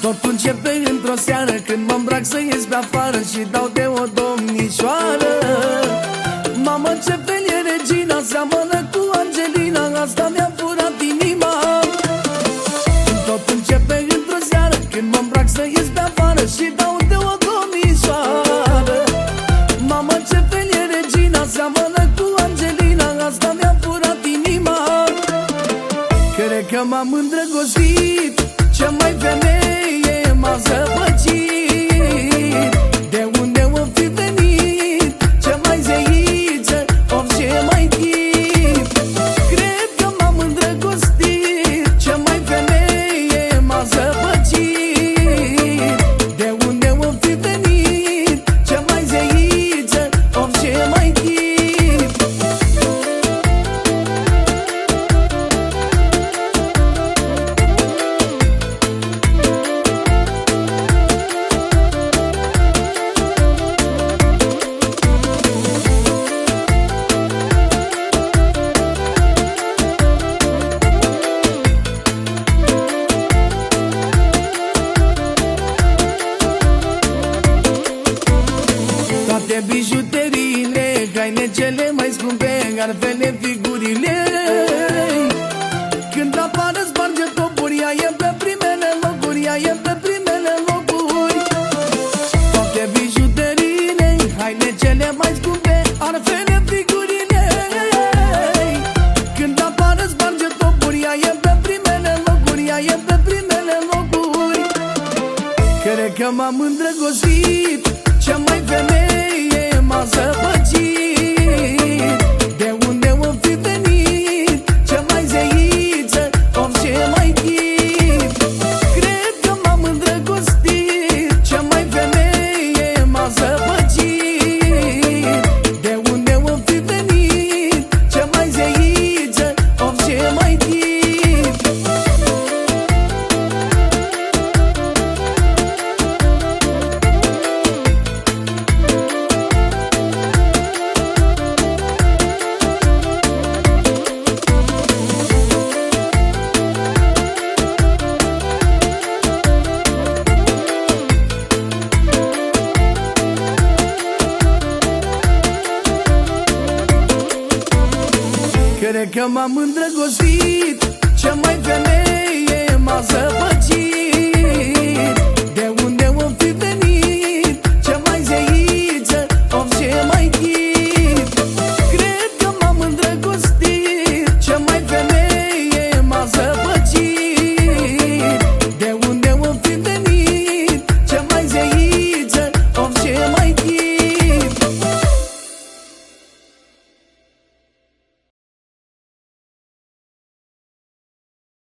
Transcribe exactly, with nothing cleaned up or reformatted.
Totul începe într-o seară când mă îmbrac să ies pe afară și dau de o domnișoară. Mamă, ce fel e Regina, seamănă cu Angelina, asta mi-a furat inima. Totul începe într-o seară când mă îmbrac să ies pe afară și dau de o domnișoară. Mamă, ce fel e Regina, seamănă cu Angelina, asta mi-a furat inima. Cred că m-am îndrăgostit, ce mai femeie m-a zăpăcit. De unde o fi venit, ce mai zeiță, of ce mai chip. Cred că m-am îndrăgostit, ce mai femeie m-a zăpăcit. De unde o fi venit, ce mai zeiță, of ce mai chip. Toate bijuteriile, haine cele mai scumpe, arfele, figurile, când apară sparge topuri, ea e pe primele locuri, ea e pe primele locuri. Toate bijuteriile, haine cele mai scumpe, arfele, figurile, când apară sparge topuri, ea e pe primele locuri, ea e pe primele locuri. Cred că m-am îndrăgostit, ce mai femeie m-a zăpăcit. De unde o fi venit, ce mai zeiță, of ce mai chip. Cred că m-am îndrăgostit, ce mai femeie m-a zăpăcit. De unde o fi venit, ce mai zeiță, of ce mai chip. Cred că m-am îndrăgostit, ce mai femeie m-a zăpăcit.